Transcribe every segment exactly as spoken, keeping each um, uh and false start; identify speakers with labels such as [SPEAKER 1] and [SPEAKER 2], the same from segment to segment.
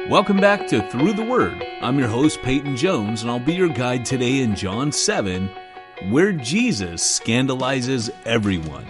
[SPEAKER 1] Welcome back to Through the Word. I'm your host, Peyton Jones, and I'll be your guide today in John seven, where Jesus scandalizes everyone.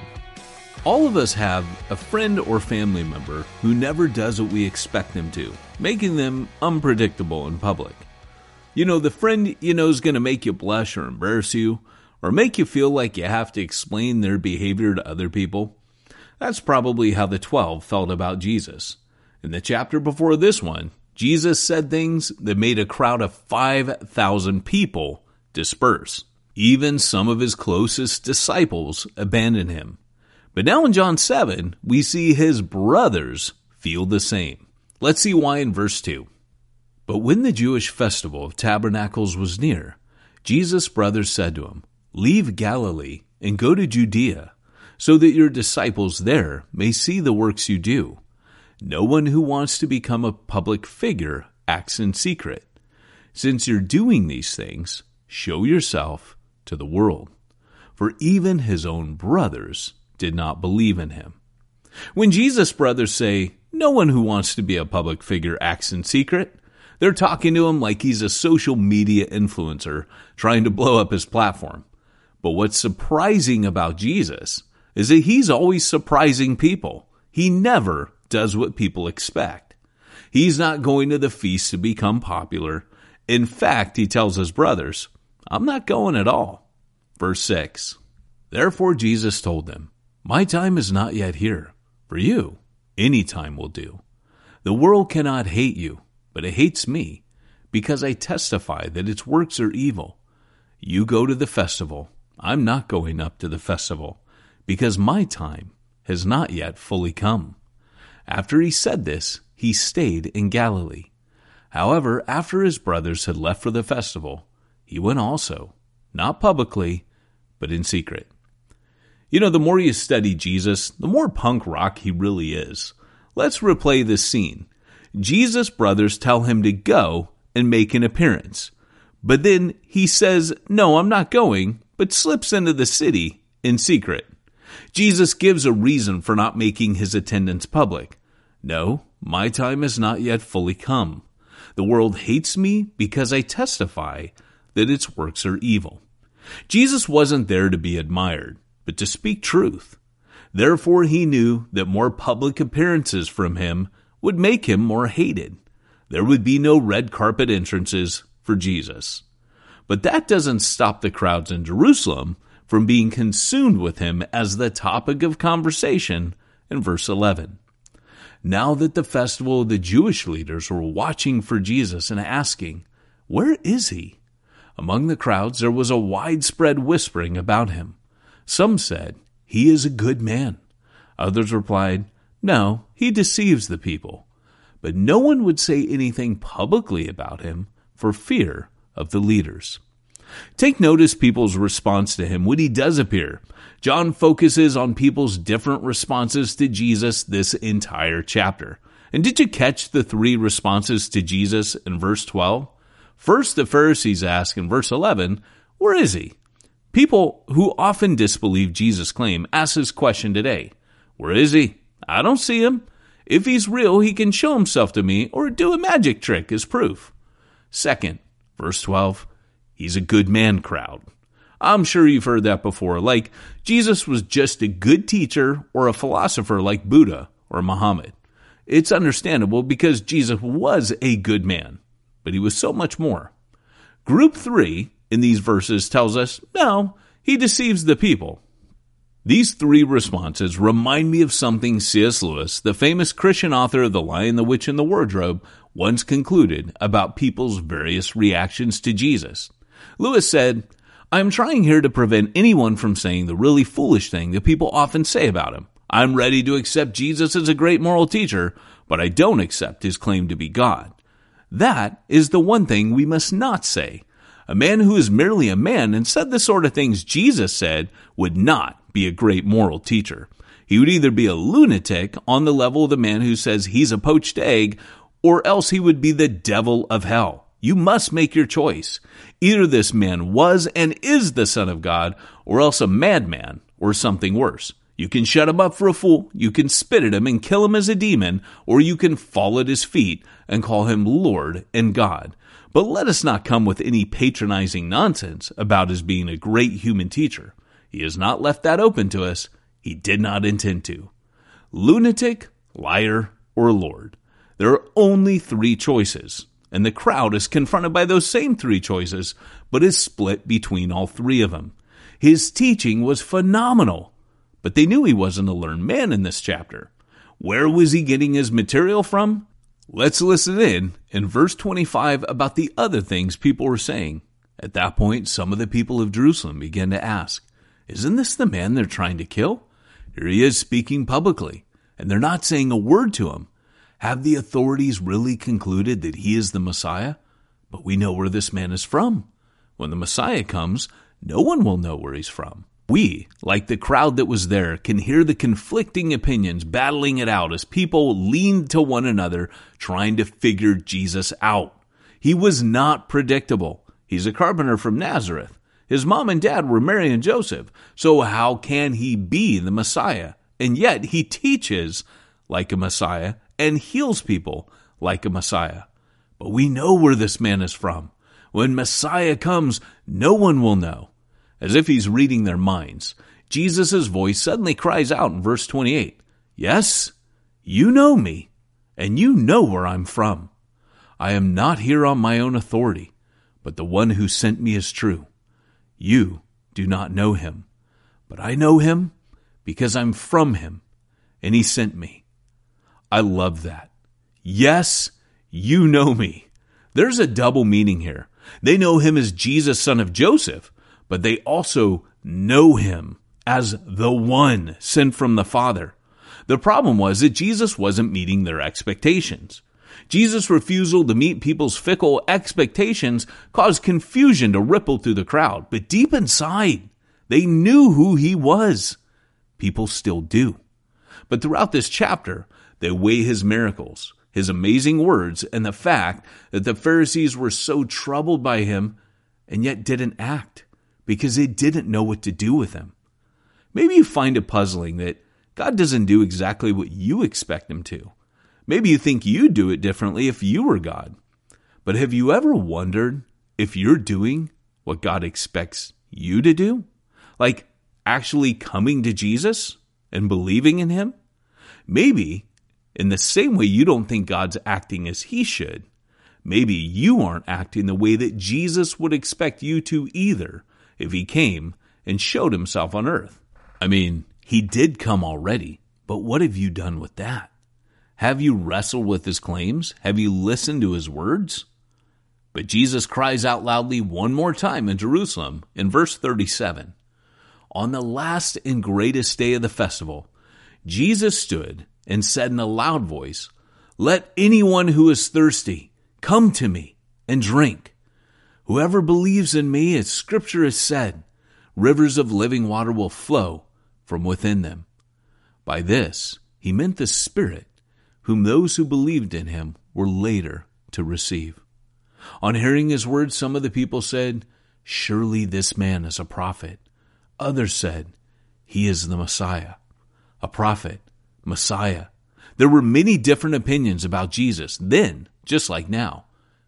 [SPEAKER 1] All of us have a friend or family member who never does what we expect them to, making them unpredictable in public. You know, the friend you know is going to make you blush or embarrass you, or make you feel like you have to explain their behavior to other people. That's probably how the twelve felt about Jesus. In the chapter before this one, Jesus said things that made a crowd of five thousand people disperse. Even some of his closest disciples abandoned him. But now in John seven, we see his brothers feel the same. Let's see why in verse two. But when the Jewish festival of tabernacles was near, Jesus' brothers said to him, "Leave Galilee and go to Judea, so that your disciples there may see the works you do. No one who wants to become a public figure acts in secret. Since you're doing these things, show yourself to the world." For even his own brothers did not believe in him. When Jesus' brothers say, "No one who wants to be a public figure acts in secret," they're talking to him like he's a social media influencer trying to blow up his platform. But what's surprising about Jesus is that he's always surprising people. He never does what people expect. He's not going to the feast to become popular. In fact, he tells his brothers, "I'm not going at all." Verse six. Therefore Jesus told them, "My time is not yet here. For you, any time will do. The world cannot hate you, but it hates me, because I testify that its works are evil. You go to the festival. I'm not going up to the festival, because my time has not yet fully come." After he said this, he stayed in Galilee. However, after his brothers had left for the festival, he went also, not publicly, but in secret. You know, the more you study Jesus, the more punk rock he really is. Let's replay this scene. Jesus' brothers tell him to go and make an appearance. But then he says, "No, I'm not going," but slips into the city in secret. Jesus gives a reason for not making his attendance public. "No, my time has not yet fully come. The world hates me because I testify that its works are evil." Jesus wasn't there to be admired, but to speak truth. Therefore, he knew that more public appearances from him would make him more hated. There would be no red carpet entrances for Jesus. But that doesn't stop the crowds in Jerusalem from being consumed with him as the topic of conversation in verse eleven. Now that the festival of the Jewish leaders were watching for Jesus and asking, "Where is he?" Among the crowds there was a widespread whispering about him. Some said, "He is a good man." Others replied, "No, he deceives the people." But no one would say anything publicly about him for fear of the leaders. Take notice people's response to him when he does appear. John focuses on people's different responses to Jesus this entire chapter. And did you catch the three responses to Jesus in verse twelve? First, the Pharisees ask in verse eleven, "Where is he?" People who often disbelieve Jesus' claim ask this question today. "Where is he? I don't see him. If he's real, he can show himself to me or do a magic trick as proof." Second, verse twelve, "He's a good man" crowd. I'm sure you've heard that before, like Jesus was just a good teacher or a philosopher like Buddha or Muhammad. It's understandable because Jesus was a good man, but he was so much more. Group three in these verses tells us, no, he deceives the people. These three responses remind me of something C S Lewis, the famous Christian author of The Lion, the Witch, and the Wardrobe, once concluded about people's various reactions to Jesus. Lewis said, "I am trying here to prevent anyone from saying the really foolish thing that people often say about him. I'm ready to accept Jesus as a great moral teacher, but I don't accept his claim to be God. That is the one thing we must not say. A man who is merely a man and said the sort of things Jesus said would not be a great moral teacher. He would either be a lunatic on the level of the man who says he's a poached egg, or else he would be the devil of hell. You must make your choice. Either this man was and is the Son of God, or else a madman, or something worse. You can shut him up for a fool, you can spit at him and kill him as a demon, or you can fall at his feet and call him Lord and God. But let us not come with any patronizing nonsense about his being a great human teacher. He has not left that open to us. He did not intend to. Lunatic, liar, or Lord. There are only three choices, and the crowd is confronted by those same three choices, but is split between all three of them. His teaching was phenomenal, but they knew he wasn't a learned man in this chapter. Where was he getting his material from? Let's listen in in verse twenty-five about the other things people were saying. At that point, some of the people of Jerusalem began to ask, "Isn't this the man they're trying to kill? Here he is speaking publicly, and they're not saying a word to him. Have the authorities really concluded that he is the Messiah? But we know where this man is from. When the Messiah comes, no one will know where he's from." We, like the crowd that was there, can hear the conflicting opinions battling it out as people leaned to one another trying to figure Jesus out. He was not predictable. He's a carpenter from Nazareth. His mom and dad were Mary and Joseph. So how can he be the Messiah? And yet he teaches like a Messiah and heals people like a Messiah. But we know where this man is from. When Messiah comes, no one will know. As if he's reading their minds, Jesus' voice suddenly cries out in verse twenty-eight, "Yes, you know me, and you know where I'm from. I am not here on my own authority, but the one who sent me is true. You do not know him, but I know him because I'm from him, and he sent me." I love that. Yes, you know me. There's a double meaning here. They know him as Jesus, son of Joseph, but they also know him as the one sent from the Father. The problem was that Jesus wasn't meeting their expectations. Jesus' refusal to meet people's fickle expectations caused confusion to ripple through the crowd. But deep inside, they knew who he was. People still do. But throughout this chapter, they weigh his miracles, his amazing words, and the fact that the Pharisees were so troubled by him and yet didn't act, because they didn't know what to do with him. Maybe you find it puzzling that God doesn't do exactly what you expect him to. Maybe you think you'd do it differently if you were God. But have you ever wondered if you're doing what God expects you to do? Like actually coming to Jesus and believing in him? Maybe in the same way you don't think God's acting as he should, maybe you aren't acting the way that Jesus would expect you to either, if he came and showed himself on earth. I mean, he did come already, but what have you done with that? Have you wrestled with his claims? Have you listened to his words? But Jesus cries out loudly one more time in Jerusalem in verse thirty-seven. On the last and greatest day of the festival, Jesus stood and said in a loud voice, "Let anyone who is thirsty come to me and drink. Whoever believes in me, as Scripture has said, rivers of living water will flow from within them." By this, he meant the Spirit, whom those who believed in him were later to receive. On hearing his words, some of the people said, "Surely this man is a prophet." Others said, "He is the Messiah." A prophet, Messiah. There were many different opinions about Jesus then, just like now.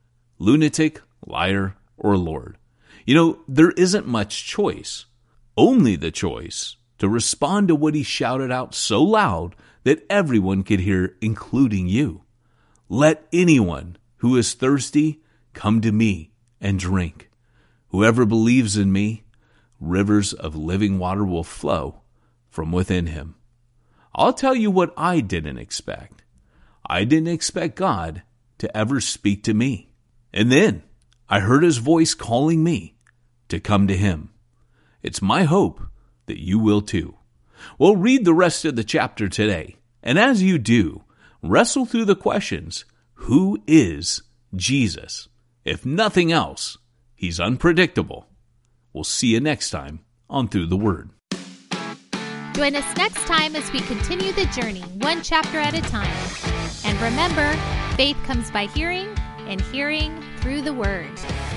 [SPEAKER 1] Lunatic, liar, or Lord. You know, there isn't much choice. Only the choice to respond to what he shouted out so loud that everyone could hear, including you. "Let anyone who is thirsty come to me and drink. Whoever believes in me, rivers of living water will flow from within him." I'll tell you what I didn't expect. I didn't expect God to ever speak to me. And then I heard his voice calling me to come to him. It's my hope that you will too. Well, read the rest of the chapter today. And as you do, wrestle through the questions. Who is Jesus? If nothing else, he's unpredictable. We'll see you next time on Through the Word.
[SPEAKER 2] Join us next time as we continue the journey, one chapter at a time. And remember, faith comes by hearing, and hearing through the Word.